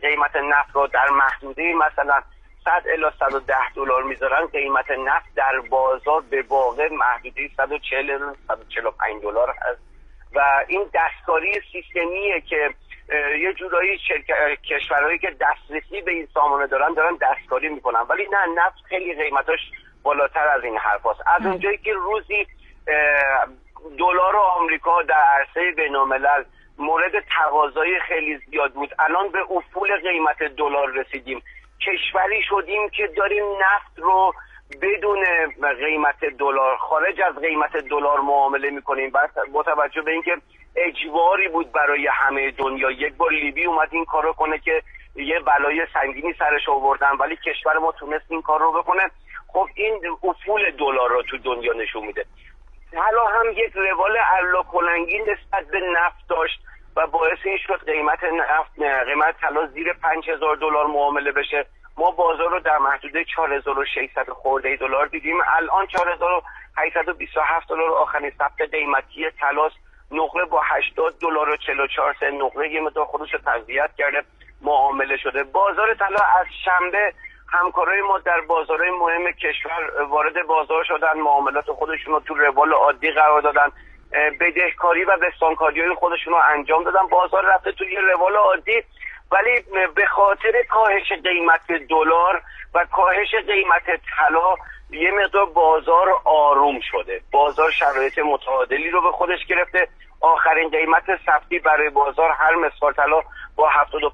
قیمت نفت رو در محدوده مثلا 100 الی 110 دلار میذارن، قیمت نفت در بازار به واقع محدوده 140 الی 145 دلار هست و این دستکاری سیستمیه که یه جورایی کشورهایی که دسترسی به این سامانه دارن دستکاری میکنن، ولی نه، نفت خیلی قیمتاش بالاتر از این حرف هست. از اونجایی که روزی دلار آمریکا در عرصه بین‌الملل مورد تقاضای خیلی زیاد بود، الان به افول قیمت دلار رسیدیم، کشوری شدیم که داریم نفت رو بدون قیمت دلار، خارج از قیمت دلار معامله میکنیم. با توجه به اینکه اجباری بود برای همه دنیا، یک بار لیبی اومد این کارو کنه که یه بلای سنگینی سرش آوردن، ولی کشور ما تونست این کار رو بکنه. خب این افول دلار رو تو دنیا نشون میده. حالا هم یک روال علاق‌کننگی نسبت به نفت داشت و باعث این شد قیمت طلا زیر 5000 دلار معامله بشه. ما بازار رو در محدوده 4600 خورده دلار دیدیم، الان 4827 دلار آخرین ثبت قیمتی طلاست. نقره با 80 دلار و 44 سنت نقره یه مقدار خودش رو تقویت کرده، معامله شده. بازار طلا از شنبه همکارای ما در بازارهای مهم کشور وارد بازار شدن، معاملات خودشون رو تو روال عادی قرار دادن، بدهکاری و بستانکاری‌های خودشون رو انجام دادن، بازار رفته توی یه روال عادی. ولی به خاطر کاهش قیمت دلار و کاهش قیمت طلا یه مقدار بازار آروم شده، بازار شرایط متعادلی رو به خودش گرفته. آخرین قیمت سفتی برای بازار هر مسخال طلا با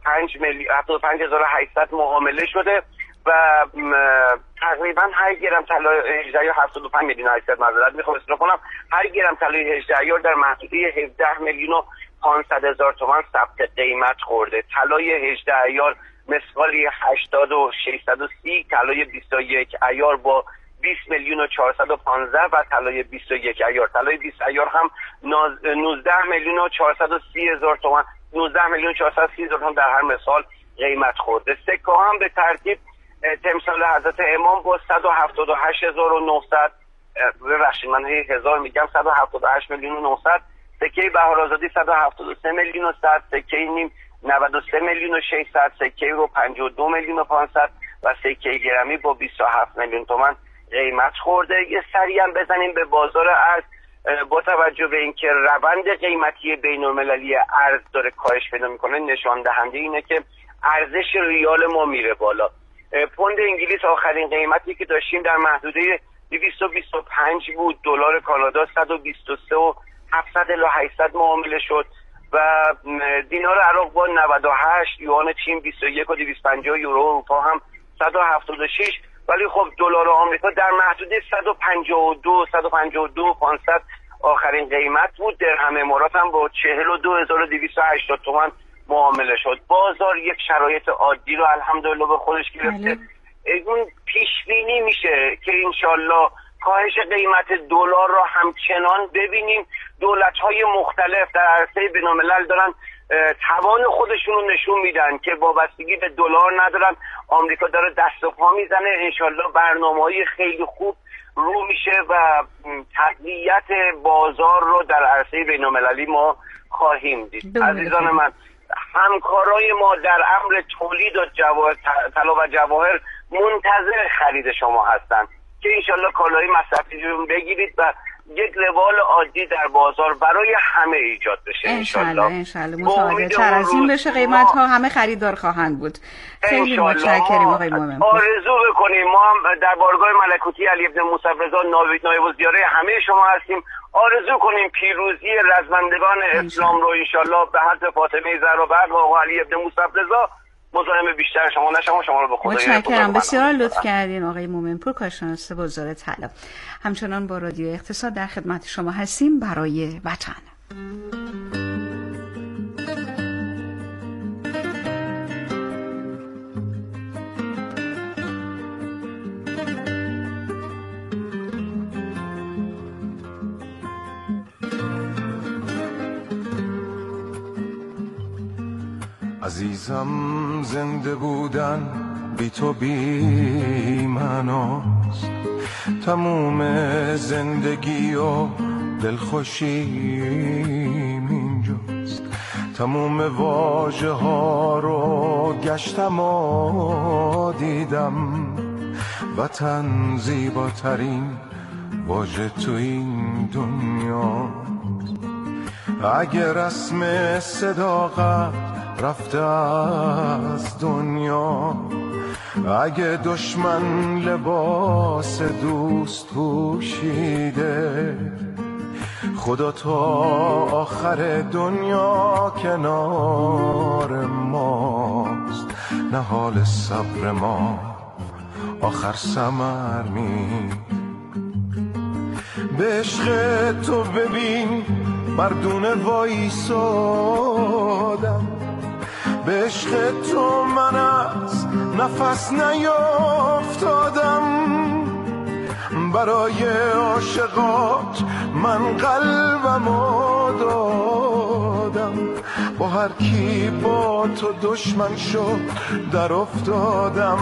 75800 معامله شده و تقریبا هر گرم طلا 18 یا 75 میلیون 800 معذرت میخوام اصلاح کنم، هر گرم طلای 18 ایار در محدوده 17 میلیون و 500 هزار تومان ثبت قیمت خورده. طلای 18 ایار مسقالی 80630، طلای 21 ایار با 20 میلیون و 415 و طلای 21 ایار، طلای 20 ایار هم 19 میلیون و 430 هزار تومان، 19 میلیون 430 هزار تومان در هر مثال قیمت خورده. سکه هم به ترتیب تمثال حضرت امام با 178900 ببخشید من هزار میگم 178 میلیون و 900، سکه بهارآزادی 173 میلیون و 100، سکه نیم 93 میلیون و 600، سکه رو 52 میلیون و 500 و سکه گرمی با 27 میلیون تومان قیمت خورده. یه سری هم بزنیم به بازار ارز. با توجه به اینکه روند قیمتی بین‌المللی ارز داره کاهش پیدا میکنه، نشان دهنده اینه که ارزش ریال ما میره بالا. پوند انگلیس آخرین قیمتی که داشتیم در محدوده 225 بود، دلار کانادا 123 و 700 الی 800 معامله شد و دینار عراق با 98، یوان چین 21 و 250 یورو، اروپا هم 176. ولی خب دلار آمریکا در محدوده 152 500 آخرین قیمت بود. درهم امارات هم با 42280 تومان معامله شد. بازار یک شرایط عادی رو الحمدلله به خودش گرفته. اون پیش بینی میشه که انشالله کاهش قیمت دلار رو همچنان ببینیم. دولت‌های مختلف در عرصه بین‌الملل دارن توان خودشون رو نشون میدن که وابستگی به دلار ندارن. آمریکا داره دست و پا میزنه، انشالله برنامه‌های خیلی خوب رو میشه و تقویت بازار رو در عرصه بین‌المللی ما خواهیم دید. عزیزان من، همکارای ما در امر تولید و طلا و جواهر منتظر خرید شما هستن که انشالله کالای مصرفی رو بگیرید و یک روال عادی در بازار برای همه ایجاد بشه. انشالله متعادل‌تر از این بشه، قیمت ها همه خریدار خواهند بود. خیلی متشکریم آقای مومن. آرزو بکنیم ما هم در بارگاه ملکوتی علی ابن موسی رضا نایب الزیاره همه شما هستیم. آرزو کنیم پیروزی رزمندگان اسلام رو انشالله به حضرت فاطمه زهرا و آقا علی ابن موسی رضا. مزاحم بیشتر شما نشم، شما رو به خدا متشکرم. بسیار لطف کردین آقای مومن پور، کارشناس بازار طلا. همچنان با رادیو اقتصاد در خدمت شما هستیم برای وطن. عزیزم زنده بودن بی تو بی معناست، تموم زندگی و دلخوشیم اینجاست، تموم واژه ها رو گشتم و دیدم، وطن زیباترین واژه تو این دنیا. اگه رسم صداقت رفته از دنیا، اگه دشمن لباس دوست پوشیده، خدا تا آخر دنیا کنار ماست، نه حال صبر ما آخر ثمر می. به عشق تو ببین مردونه وایسادم، به عشق تو من از نفس نیافتادم، برای عاشقات من قلبمو دادم، با هر کی با تو دشمن شد در افتادم.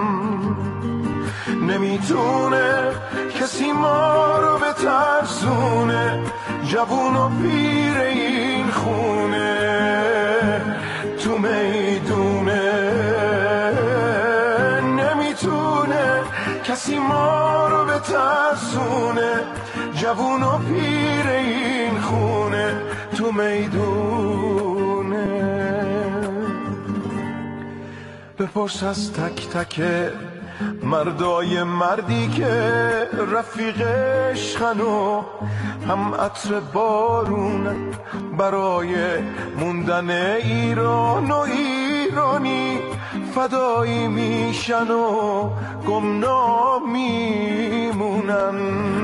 نمیتونه کسی ما رو بترسونه، جوون و پیر این خونه تو میدونه. نمیتونه کسی ما رو بترسونه، جوون و پیر این خونه تو میدونه. بپرس از تک تک مردای مردی که رفیق عشقن و هم عطر بارون، برای موندن ایران و ایرانی فدایی میشن و گمنام میمونن.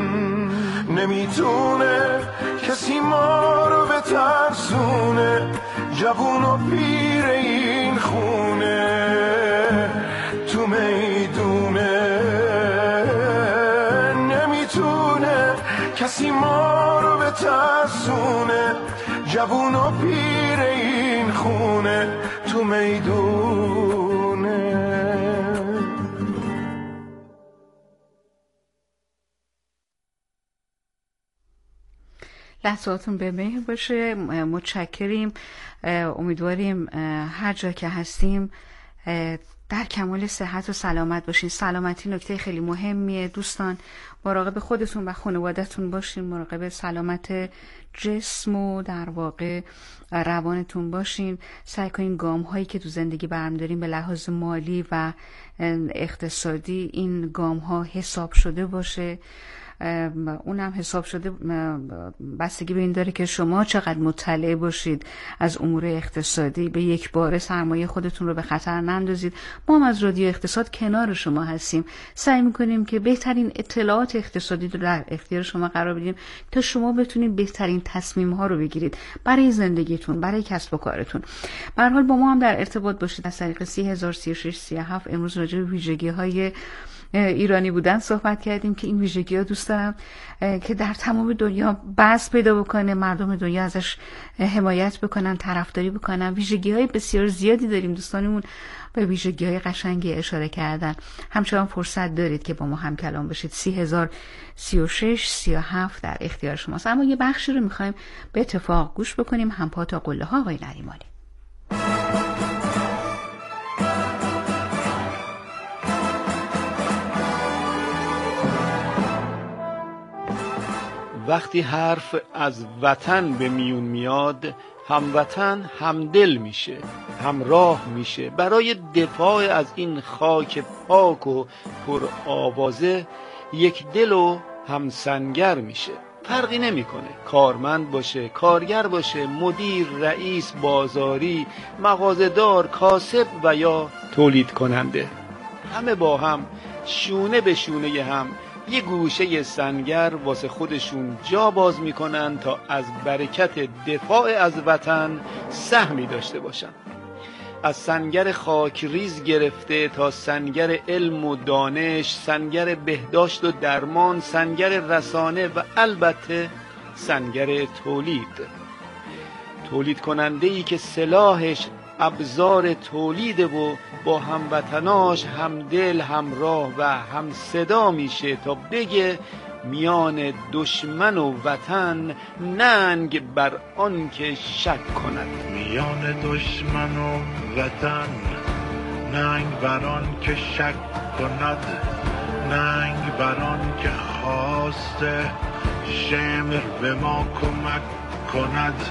نمیتونه کسی ما رو بترسونه، جوون و پیر این خونه تو میدونه. نمیتونه کسی ما رو بترسونه، جوون و پیر این خونه تو میدونه. لحظاتون به مهر باشه. متشکریم. امیدواریم هر جا که هستیم در کمال صحت و سلامت باشین. سلامتی نکته خیلی مهمیه دوستان. مراقب خودتون و خانواده‌تون باشین، مراقب سلامت جسم و در واقع روانتون باشین. سعی کنین گام هایی که تو زندگی برمی‌دارین به لحاظ مالی و اقتصادی این گام ها حساب شده باشه. اونم حساب شده بستگی به این داره که شما چقدر مطلع باشید از امور اقتصادی. به یک باره سرمایه خودتون رو به خطر نندازید. ما هم از رادیو اقتصاد کنار شما هستیم، سعی میکنیم که بهترین اطلاعات اقتصادی رو در اختیار شما قرار بدیم تا شما بتونید بهترین تصمیم ها رو بگیرید برای زندگیتون، برای کسب و کارتون. به هر حال با ما هم در ارتباط باشید از طریق 303637. امروز راجع به ویژگی‌های ایرانی بودن صحبت کردیم که این ویژگی‌ها دوست دارم که در تمام دنیا بس پیدا بکنه، مردم دنیا ازش حمایت بکنن، طرفداری بکنن. ویژگی‌های بسیار زیادی داریم، دوستانمون به ویژگی‌های قشنگی اشاره کردن. همچنان فرصت دارید که با ما هم کلام بشید. 303637 در اختیار شماست. اما یه بخشی رو می‌خوایم به اتفاق گوش بکنیم. همپا تا قله‌ها آقای نریمانی. وقتی حرف از وطن به میون میاد، هموطن همدل میشه، همراه میشه. برای دفاع از این خاک پاک و پر آوازه یک دل و همسنگر میشه. فرقی نمیکنه کارمند باشه، کارگر باشه، مدیر، رئیس، بازاری، مغازه‌دار، کاسب و یا تولید کننده. همه با هم شونه به شونه هم یه گوشه سنگر واسه خودشون جا باز میکنن تا از برکت دفاع از وطن سهمی داشته باشن. از سنگر خاکریز گرفته تا سنگر علم و دانش، سنگر بهداشت و درمان، سنگر رسانه و البته سنگر تولید کننده‌ای که سلاحش ابزار تولیده و با هموطناش همدل، همراه و هم صدا میشه تا بگه میان دشمن و وطن ننگ بر آن که شک کند. میان دشمن و وطن ننگ بر آن که شک کند، ننگ بر آن که خواسته شمر به ما کمک کند.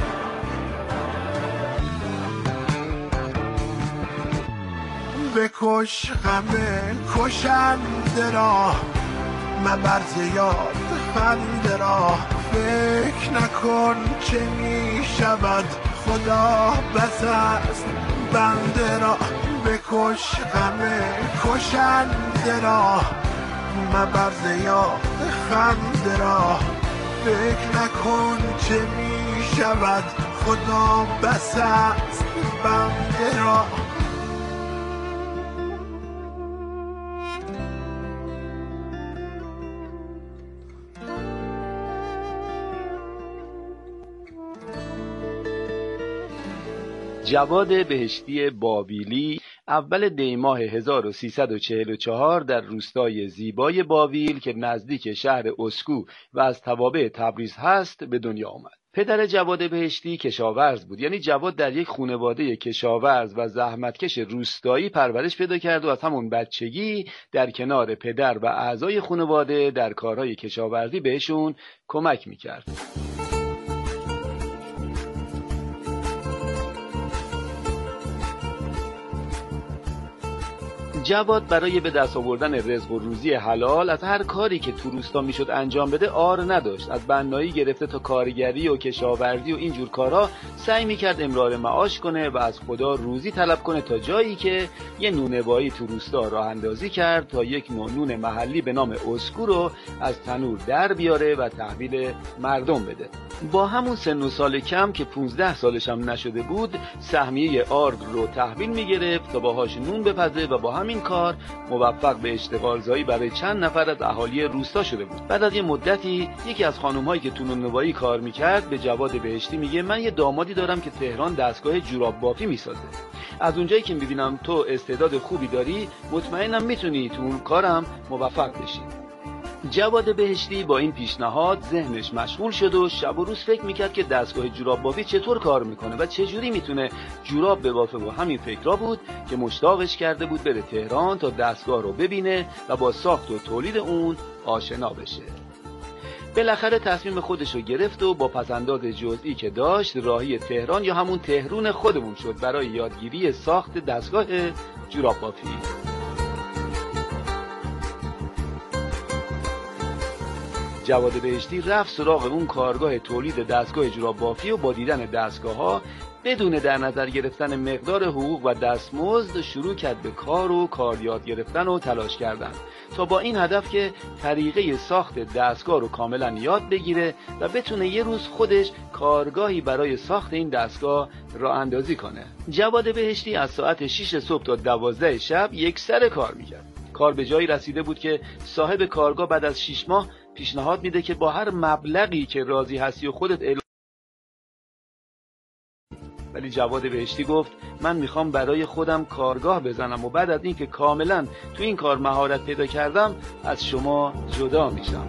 بکش غم کشنده را، مبر زیاد خنده را. فکر نکن چه می شود، خدا بس است بنده را. بکش غم کشنده را، مبر زیاد خنده را. فکر نکن چه می شود، خدا بس است بنده را. جواد بهشتی بابیلی اول دی ماه 1344 در روستای زیبای باویل که نزدیک شهر اسکو و از توابع تبریز هست به دنیا آمد. پدر جواد بهشتی کشاورز بود، یعنی جواد در یک خانواده کشاورز و زحمتکش روستایی پرورش پیدا کرد و از همون بچگی در کنار پدر و اعضای خانواده در کارهای کشاورزی بهشون کمک میکرد. جواد برای به دست آوردن رزق و روزی حلال از هر کاری که تو روستا میشد انجام بده عار نداشت. از بنایی گرفته تا کارگری و کشاورزی و اینجور کارا سعی میکرد امرار معاش کنه و از خدا روزی طلب کنه، تا جایی که یه نونوایی تو روستا راه اندازی کرد تا یک نوع نون محلی به نام اسکو رو از تنور در بیاره و تحویل مردم بده. با همون سن و سال کم که 15 سالش هم نشده بود، سهمیه آرد رو تحویل میگرفت تا باهاش نون بپزه و با همین کار موفق به اشتغالزایی برای چند نفر از اهالی روستا شده بود. بعد از یه مدتی یکی از خانم‌هایی که تو نونوایی کار میکرد به جواد بهشتی میگه من یه دامادی دارم که تهران دستگاه جوراب بافی میسازه. از اونجایی که میبینم تو استعداد خوبی داری، مطمئنم میتونی تو اون کارم موفق بشی. جواد بهشتی با این پیشنهاد ذهنش مشغول شد و شب و روز فکر میکرد که دستگاه جوراب بافی چطور کار میکنه و چجوری میتونه جوراب ببافه. و همین فکرها بود که مشتاقش کرده بود بره تهران تا دستگاه رو ببینه و با ساخت و تولید اون آشنا بشه. بالاخره تصمیم خودش رو گرفت و با پسنداز جزئی که داشت راهی تهران یا همون تهرون خودمون شد برای یادگیری ساخت دستگاه جوراب بافی. جواد بهشتی رفت سراغ اون کارگاه تولید دستگاه جوراب بافی و با دیدن دستگاه‌ها بدون در نظر گرفتن مقدار حقوق و دستمزد شروع کرد به کار و کار یاد گرفتن و تلاش کردن تا با این هدف که طریقه ساخت دستگاه رو کاملا یاد بگیره و بتونه یه روز خودش کارگاهی برای ساخت این دستگاه راه اندازی کنه. جواد بهشتی از ساعت 6 صبح تا 12 شب یک سر کار میکرد. کار به جایی رسیده بود که صاحب کارگاه بعد از 6 ماه پیشنهاد میده که با هر مبلغی که راضی هستی و خودت ولی جواد بهشتی گفت من میخوام برای خودم کارگاه بزنم و بعد از اینکه کاملا تو این کار مهارت پیدا کردم از شما جدا میشم.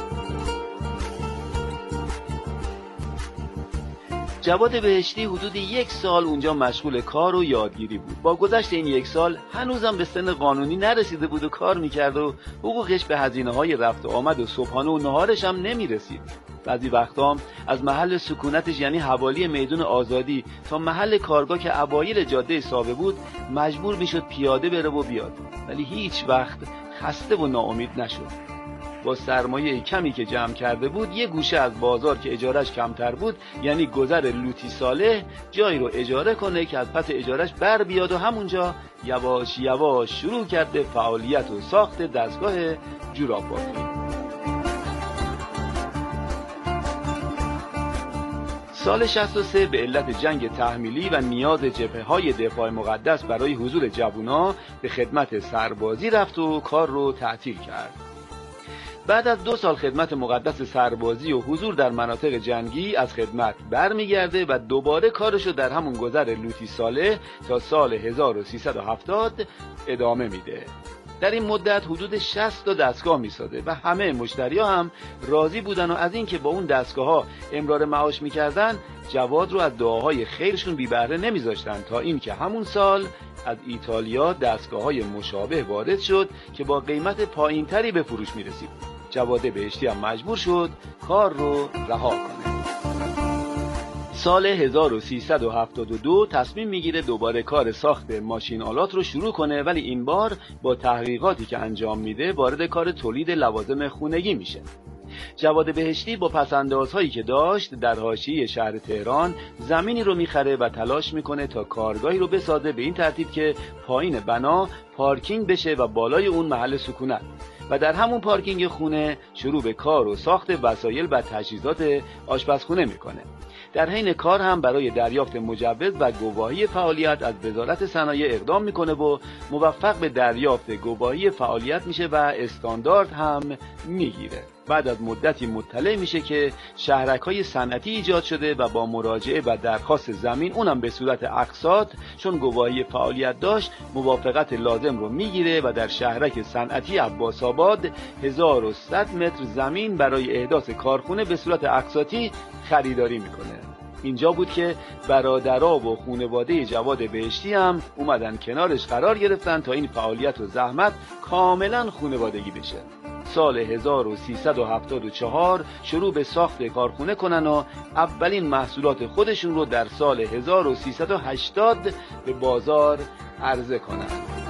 جواد بهشتی حدود 1 سال اونجا مشغول کار و یادگیری بود. با گذشت این 1 سال هنوزم به سن قانونی نرسیده بود و کار میکرد و حقوقش به هزینه‌های رفت و آمد و صبحانه و نهارش هم نمیرسید. بعضی وقتا از محل سکونتش یعنی حوالی میدون آزادی تا محل کارگاه که اوایل جاده ساوه بود مجبور میشد پیاده بره و بیاد، ولی هیچ وقت خسته و ناامید نشد. با سرمایه کمی که جمع کرده بود یه گوشه از بازار که اجارش کمتر بود یعنی گذر لوتی صالح جایی رو اجاره کنه که از پس اجارش بر بیاد و همونجا یواش یواش شروع کرده فعالیت و ساخت دستگاه جوراب بافی. سال 63 به علت جنگ تحمیلی و نیاز جبهه‌های دفاع مقدس برای حضور جوونا به خدمت سربازی رفت و کار رو تعطیل کرد. بعد از 2 سال خدمت مقدس سربازی و حضور در مناطق جنگی از خدمت برمیگرده و دوباره کارشو در همون گذر لوتی صالح تا سال 1370 ادامه میده. در این مدت حدود 60 تا دستگاه میساده و همه مشتری‌ها هم راضی بودن و از اینکه با اون دستگاه‌ها امرار معاش می‌کردن، جواد رو از دعاهای خیرشون بی بهره نمیذاشتن، تا اینکه همون سال از ایتالیا دستگاه‌های مشابه وارد شد که با قیمت پایینتری به فروش می‌رسید. جواد بهشتی هم مجبور شد کار رو رها کنه. سال 1372 تصمیم میگیره دوباره کار ساخت ماشین آلات رو شروع کنه، ولی این بار با تحقیقاتی که انجام میده وارد کار تولید لوازم خونگی میشه. جواد بهشتی با پس‌اندازهایی که داشت در حاشیه شهر تهران زمینی رو میخره و تلاش میکنه تا کارگاهی رو بسازه به این ترتیب که پایین بنا پارکینگ بشه و بالای اون محل سکونت، و در همون پارکینگ خونه شروع به کار و ساخت وسایل و تجهیزات آشپزخونه میکنه. در حین کار هم برای دریافت مجوز و گواهی فعالیت از وزارت صنایع اقدام میکنه و موفق به دریافت گواهی فعالیت میشه و استاندارد هم میگیره. بعد از مدتی مطلع میشه که شهرک‌های صنعتی ایجاد شده و با مراجعه و درخواست زمین، اونم به صورت اقساط، چون گواهی فعالیت داشت، موافقت لازم رو میگیره و در شهرک صنعتی عباس‌آباد 1100 متر زمین برای احداث کارخونه به صورت اقساطی خریداری میکنه. اینجا بود که برادرها و خانواده جواد بهشتی هم اومدن کنارش قرار گرفتن تا این فعالیت و زحمت کاملا خانوادگی بشه. سال 1374 شروع به ساخت کارخونه کنن و اولین محصولات خودشون رو در سال 1380 به بازار عرضه کنن.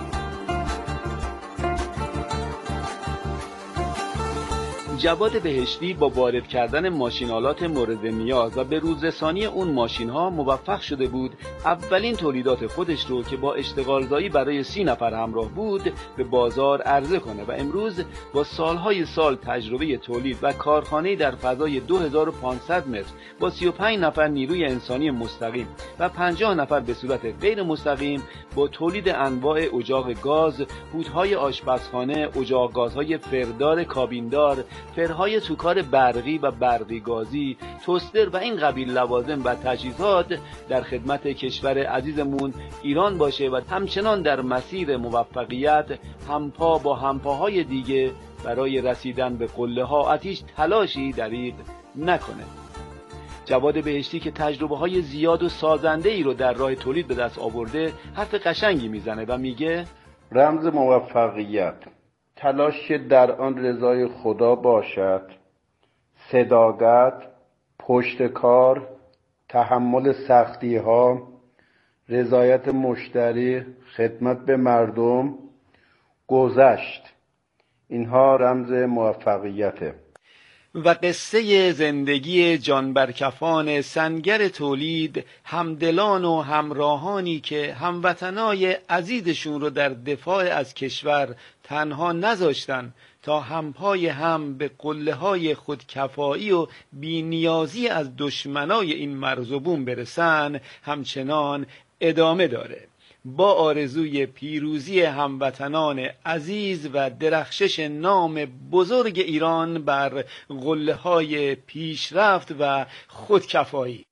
جواد بهشتی با وارد کردن ماشین‌آلات مورد نیاز و به روزرسانی اون ماشین‌ها موفق شده بود اولین تولیدات خودش رو که با اشتغالزایی برای 30 نفر همراه بود به بازار عرضه کنه و امروز با سالهای سال تجربه تولید و کارخانه‌ای در فضای 2500 متر با 35 نفر نیروی انسانی مستقیم و 50 نفر به صورت غیر مستقیم با تولید انواع اجاق گاز، هودهای آشپزخانه، اجاق گازهای فردار کابیندار، فرهای توکار برقی و برقی گازی، توستر و این قبیل لوازم و تجهیزات در خدمت کشور عزیزمون ایران باشه و همچنان در مسیر موفقیت همپا با همپاهای دیگه برای رسیدن به قله ها آتش تلاشی دریغ نکنه. جواد بهشتی که تجربه های زیاد و سازنده ای رو در راه تولید به دست آورده حرف قشنگی میزنه و میگه رمز موفقیت تلاش در آن رضای خدا باشد، صداقت، پشت کار، تحمل سختی ها، رضایت مشتری، خدمت به مردم، گذشت. اینها رمز موفقیته. و قصه زندگی جانبرکفان سنگر تولید، همدلان و همراهانی که هموطنای عزیزشون رو در دفاع از کشور تنها نذاشتن تا همپای هم به قله‌های خودکفایی و بی‌نیازی از دشمنای این مرز و بوم برسن، همچنان ادامه داره. با آرزوی پیروزی هموطنان عزیز و درخشش نام بزرگ ایران بر قله‌های پیشرفت و خودکفایی.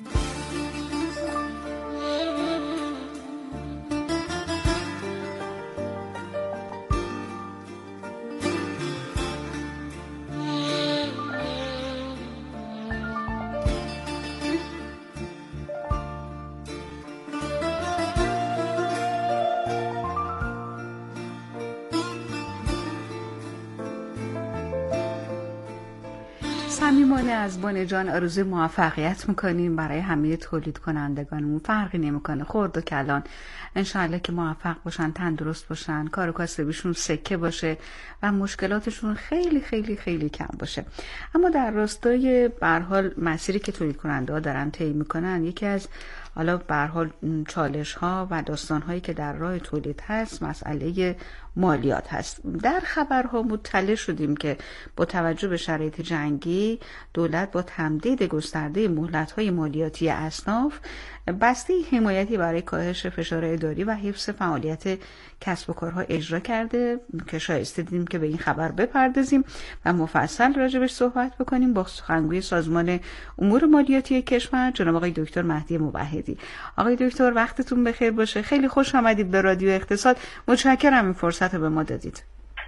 صمیمانه از بن جان آرزوی موفقیت میکنیم برای همه تولید کنندگانمون. فرقی نمیکنه خرد و کلان، انشالله که موفق باشن، تندرست باشن، کار و کاسبیشون سکه باشه و مشکلاتشون خیلی خیلی خیلی کم باشه. اما در راستای به هر حال مسیری که تولید کننده ها دارن طی میکنن، یکی از حالا به هر حال چالش ها و داستان هایی که در راه تولید هست مسئله مالیات هست. در خبرها مطلع شدیم که با توجه به شرایط جنگی دولت با تمدید گسترده مهلت های مالیاتی اصناف بسته حمایتی برای کاهش فشار اداری و حفظ فعالیت کسب و کارها اجرا کرده که شایسته دیدیم که به این خبر بپردازیم و مفصل راجبش صحبت بکنیم با سخنگوی سازمان امور مالیاتی کشور جناب آقای دکتر مهدی موحدی. آقای دکتر وقتتون بخیر باشه. خیلی خوش آمدید به رادیو اقتصاد. متشکرم این فرصت رو به ما دادید.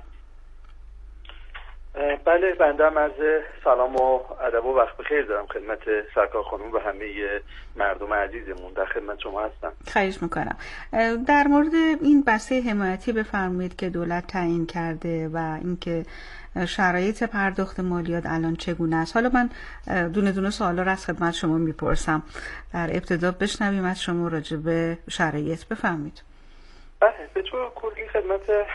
بله، بنده هم عرض سلام و ادب و وقت بخیر دارم خدمت سرکار خانم و همه مردم عزیزمون. در خدمت شما هستم. خواهش میکنم. در مورد این بسته حمایتی بفرمایید که دولت تعیین کرده و اینکه شرایط پرداخت مالیات الان چگونه است. حالا من دونه دونه سوالا رو از خدمت شما میپرسم. در ابتدا بشنویم از شما راجع به شرایط. بفرمایید. بله، به طور کلی خدمت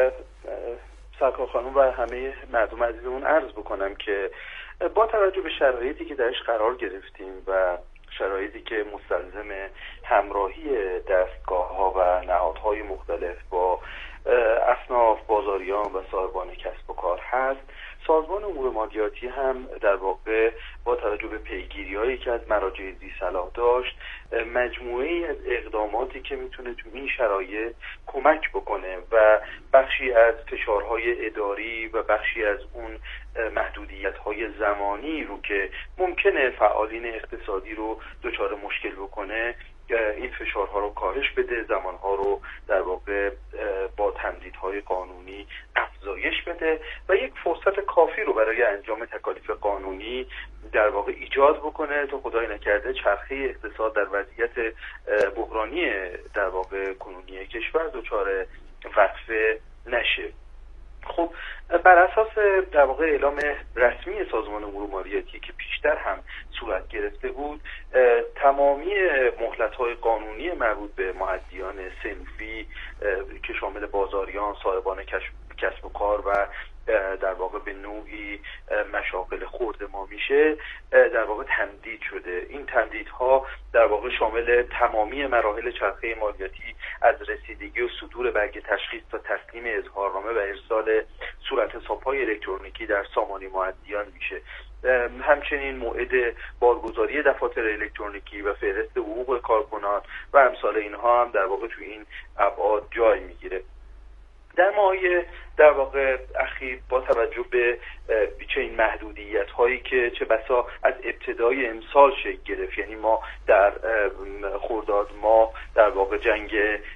سرکار خانم و همه مردم عزیزمون عرض بکنم که با توجه به شرایطی که درش قرار گرفتیم و شرایطی که مستلزم همراهی دستگاه‌ها و نهادهای مختلف با اصناف، بازاریان و صاحبان کسب و کار هست، سازمان امور مالیاتی هم در واقع با توجه به پیگیری‌هایی که از مراجع ذی‌صلاح داشت مجموعه‌ای از اقداماتی که میتونه تو این شرایط کمک بکنه و بخشی از فشارهای اداری و بخشی از اون محدودیت‌های زمانی رو که ممکنه فعالین اقتصادی رو دچار مشکل بکنه این فشارها رو کاهش بده، زمانها رو در واقع با تمدیدهای قانونی افزایش بده و یک فرصت کافی رو برای انجام تکالیف قانونی در واقع ایجاد بکنه تا خدای نکرده چرخه اقتصاد در وضعیت بحرانی در واقع کنونی کشور دچار وقفه نشه. خب بر اساس در واقع اعلام رسمی سازمان امور مالیاتی که پیشتر هم صورت گرفته بود، تمامی مهلت‌های قانونی مربوط به مؤدیان صنفی که شامل بازاریان، صاحبان کسب و کار و در واقع به نوعی مشاغل خرد ما میشه در واقع تمدید شده. این تمدیدها در واقع شامل تمامی مراحل چرخه مالیاتی از رسیدگی و صدور برگ تشخیص تا تسلیم اظهارنامه و ارسال صورت حساب‌های الکترونیکی در سامانه مؤدیان میشه. همچنین موعد بارگذاری دفاتر الکترونیکی و فهرست حقوق کارکنان و امثال اینها هم در واقع تو این ابعاد جای میگیره. در ماهای در واقع اخیر با توجه به این محدودیت هایی که چه بسا از ابتدای امسال شکل گرفت، یعنی ما در خرداد ماه در واقع جنگ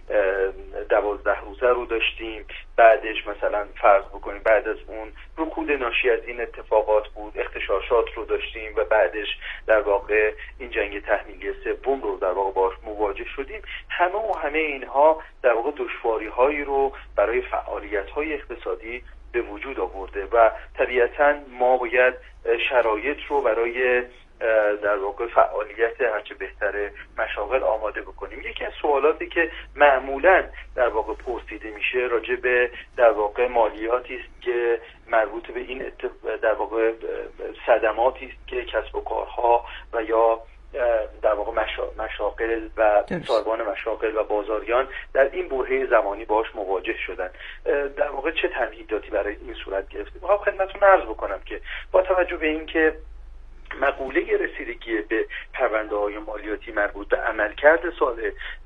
12 روزه رو داشتیم، بعدش مثلا فرض بکنیم بعد از اون رکود ناشی از این اتفاقات بود، اغتشاشات رو داشتیم و بعدش در واقع این جنگ تحمیلی سوم رو در واقع باش مواجه شدیم. همه اینها در واقع دشواری هایی رو برای فعالیت های اقتصادی به وجود آورده و طبیعتاً ما باید شرایط رو برای در واقع فعالیت هرچه بهتر مشاغل آماده بکنیم. یکی از سوالاتی که معمولاً در واقع پرسیده میشه راجع به در واقع مالیاتی است که مربوط به این در واقع صدماتی است که کسب و کارها و یا در واقع مشاغل و صاحبان مشاغل و بازاریان در این برهه زمانی باش مواجه شدن. در واقع چه تمهیداتی برای این صورت گرفته؟ میخوام خدمتتون عرض بکنم که با توجه به اینکه مقوله رسیدگی به پرونده‌های مالیاتی مربوط به عملکرد سال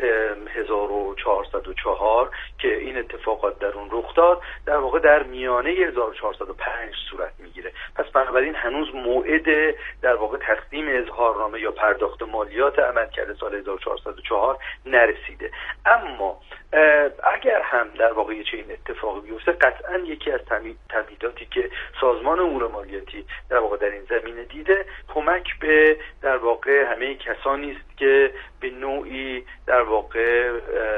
1404 که این اتفاقات در اون رخ داد در واقع در میانه 1405 صورت میگیره. پس بنابراین هنوز موعد در واقع تقدیم اظهارنامه یا پرداخت مالیات عملکرد سال 1404 نرسیده. اما اگر هم در واقع چه این اتفاقی بیفته، قطعا یکی از تمهیداتی که سازمان امور مالیاتی در واقع در این زمینه دیده کمک به در واقع همه کسانی است که به نوعی در واقع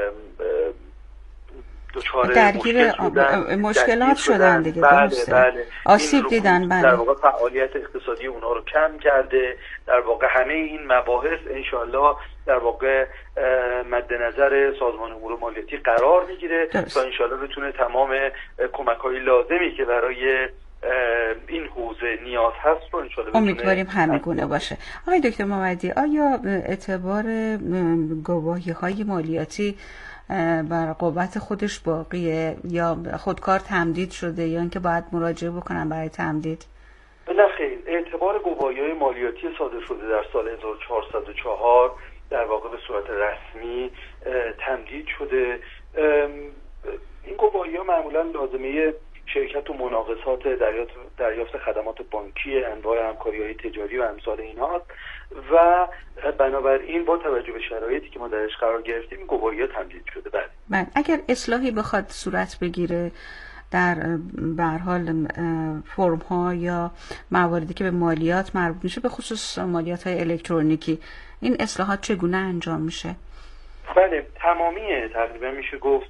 درگیر مشکلات شدن دیگه. بله. آسیب دیدن. بله. در واقع فعالیت اقتصادی اونها رو کم کرده. در واقع همه این مباحث انشالله در واقع مد نظر سازمان امور مالیاتی قرار میگیره تا انشالله بتونه تمام کمک‌های لازمی که برای این حوزه نیاز هست رو انشالله امیدواریم همه گونه باشه. آقای دکتر موحدی، آیا اعتبار گواهی‌های مالیاتی بر قوت خودش باقیه یا خودکار تمدید شده یا اینکه باید مراجعه بکنن برای تمدید؟ نه خیر، اعتبار گواهی‌های مالیاتی صادر شده در سال 1404 در واقع به صورت رسمی تمدید شده. این گواهی ها معمولا لازمه شرکت و مناقصات دریافت خدمات بانکی، انواع همکاری‌های تجاری و امثال اینها و بنابراین با توجه به شرایطی که ما درش قرار گرفتیم این گواهی‌ها تمدید شده. بله. اگر اصلاحی بخواد صورت بگیره در به هر حال فرم ها یا مواردی که به مالیات مربوط میشه، به خصوص مالیات های الکترونیکی، این اصلاحات چگونه انجام میشه؟ بله، تمامی تقریبا میشه گفت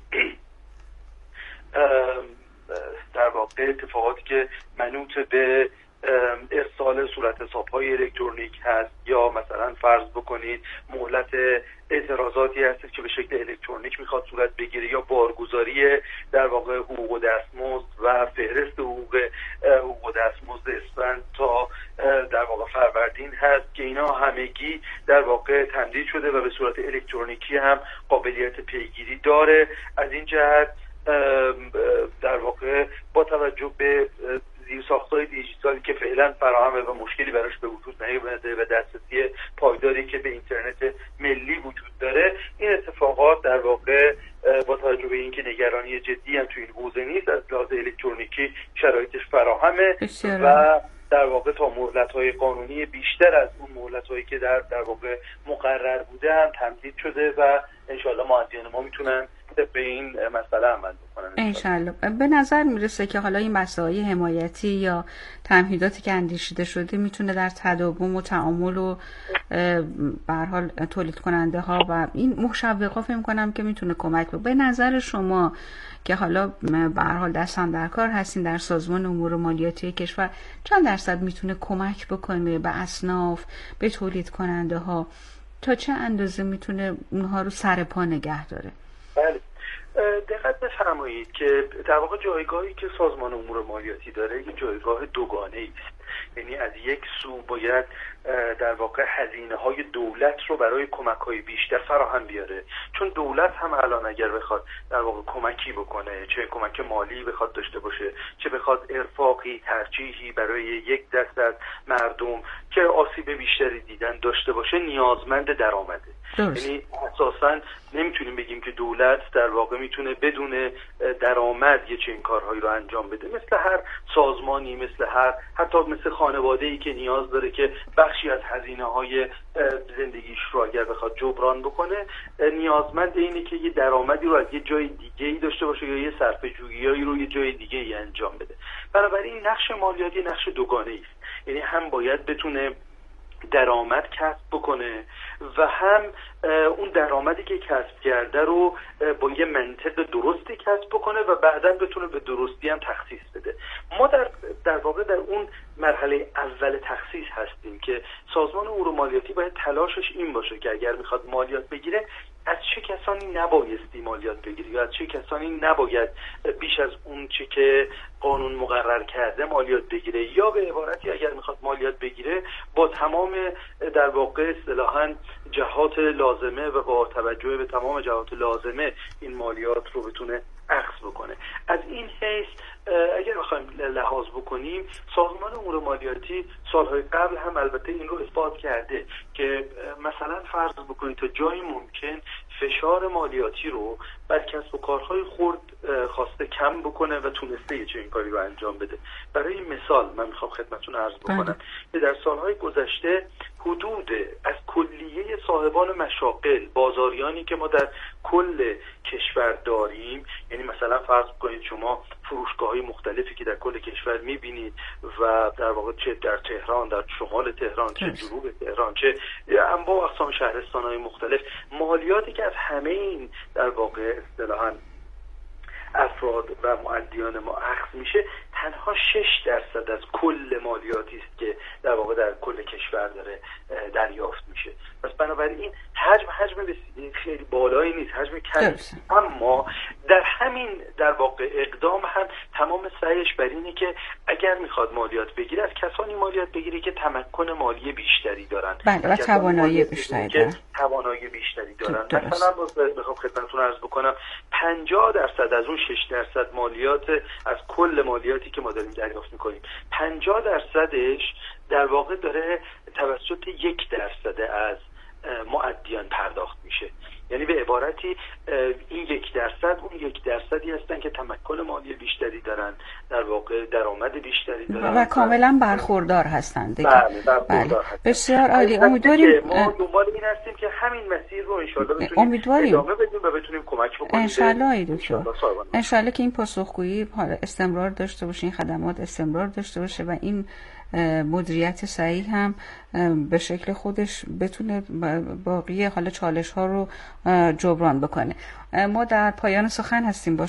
در واقع اتفاقاتی که منوط به ارسال صورت حساب‌های الکترونیک هست یا مثلا فرض بکنید مهلت اعتراضاتی هست که به شکل الکترونیک میخواد صورت بگیره یا بارگذاری در واقع حقوق و دستمزد و فهرست حقوق و دستمزد اسفند تا در واقع فروردین هست که اینا همگی در واقع تمدید شده و به صورت الکترونیکی هم قابلیت پیگیری داره. از این جهت در واقع با توجه به زیرساخت‌های دیجیتالی که فعلا فراهمه و مشکلی براش به وجود نیامده و دسترسی پایداری که به اینترنت ملی وجود داره، این اتفاقات در واقع با توجه به اینکه نگرانی جدی هم تو این حوزه نیست، از لحاظ الکترونیکی شرایطش فراهمه و در واقع تا مهلت‌های قانونی بیشتر از اون مهلت‌هایی که در واقع مقرر بوده هم تمدید شده و انشاءالله مؤدیان ما میتونن به این مسئله عمل بکنن انشاءالله. به نظر میرسه که حالا این مسائل حمایتی یا تمهیداتی که اندیشیده شده میتونه در تداوم و تعامل و به هر حال تولید کننده ها و این مشوقا فکر می‌کنم که میتونه کمک بکنه. به نظر شما که حالا به هر حال دستم در کار هستین در سازمان امور مالیاتی کشور، چند درصد میتونه کمک بکنه به اصناف، به تولید کننده ها، تا چه اندازه میتونه اونها رو سر پا نگه داره؟ بله، دقت بفرمایید که در واقع جایگاهی که سازمان امور مالیاتی داره یک جایگاه دوگانه‌ای است. یعنی از یک سو باید در واقع هزینه‌های دولت رو برای کمک‌های بیشتر فراهم بیاره، چون دولت هم الان اگر بخواد در واقع کمکی بکنه، چه کمک مالی بخواد داشته باشه، چه بخواد ارفاقی ترجیحی برای یک دست از مردم که آسیب بیشتری دیدن داشته باشه، نیازمند درآمده. یعنی اساساً نمیتونیم بگیم که دولت در واقع میتونه بدون درآمد یه چنین کارهایی رو انجام بده. مثل هر سازمانی، حتی مثل خانواده‌ای که نیاز داره که بخشی از هزینه‌های زندگیش رو اگر بخواد جبران بکنه، نیازمند اینه که یه درآمدی رو از یه جای دیگه‌ای داشته باشه یا یه صرفه‌جویی رو یه جای دیگه‌ای انجام بده. بنابراین نقش مالیاتی نقش دوگانه‌ای است. یعنی هم باید بتونه درآمد کسب بکنه و هم اون درآمدی که کسب کرده رو با یه منطق درستی کسب بکنه و بعداً بتونه به درستی هم تخصیص بده. ما در واقع در اون مرحله اول تخصیص هستیم که سازمان امور مالیاتی باید تلاشش این باشه که اگر میخواد مالیات بگیره، از چه کسانی نبایستی مالیات بگیره یا از چه کسانی نباید بیش از اون چه که قانون مقرر کرده مالیات بگیره، یا به عبارتی اگر میخواد مالیات بگیره با تمام در واقع اصطلاحاً جهات لازمه و با توجه به تمام جهات لازمه این مالیات رو بتونه اخذ بکنه. از این حیث اگر بخوایم لحاظ بکنیم، سازمان امور مالیاتی سالهای قبل هم البته این رو اثبات کرده که مثلا فرض بکنید تا جایی ممکن فشار مالیاتی رو بر کسب و کارهای خرد خواسته کم بکنه و تونسته یه چنین کاری رو انجام بده. برای مثال من میخوام خدمتتون عرض بکنم که در سالهای گذشته حدود از کلیه صاحبان مشاغل، بازاریانی که ما در کل کشور داریم، یعنی مثلا فرض کنید شما فروشگاه‌های مختلفی که در کل کشور می‌بینید و در واقع چه در تهران، در شمال تهران، چه جنوب تهران، چه انواع اقسام شهرستان‌های مختلف، مالیاتی که از همه این در واقع اصطلاحاً افراد و مؤدیان ما اخذ میشه، تنها 6% از کل مالیاتی است که در واقع در کل کشور داره دریافت میشه. پس بنابراین حجم خیلی بالایی نیست، حجم کمی، اما در همین در واقع اقدام هم تمام سعیش بر اینه که اگر میخواد مالیات بگیره از کسانی مالیات بگیره که تمکن مالی بیشتری دارن، و توانایی بیشتری دارن. مثلا بخوام خدمتتون عرض بکنم 50% از اون 6% مالیات از کل مالیاتی که ما داریم دریافت میکنیم، 50%ش در واقع داره توسط 1% از مؤدیان پرداخت میشه. یعنی به عبارتی این 1% اون 1% هستن که تمکن مالی بیشتری دارن، در واقع درآمد بیشتری دارن و کاملا برخوردار هستند دیگه. بله. بسیار عالی. امیدواریم ما دنبال این هستیم که همین مسیر رو انشالله بتونیم ادامه بدیم و بتونیم کمک بکنیم. انشالله دکتر، انشالله که این پاسخگویی استمرار داشته باشه، این خدمات استمرار داشته باشه و این مدیریت صحیح هم به شکل خودش بتونه باقی حالا چالش ها رو جبران بکنه. ما در پایان سخن هستیم با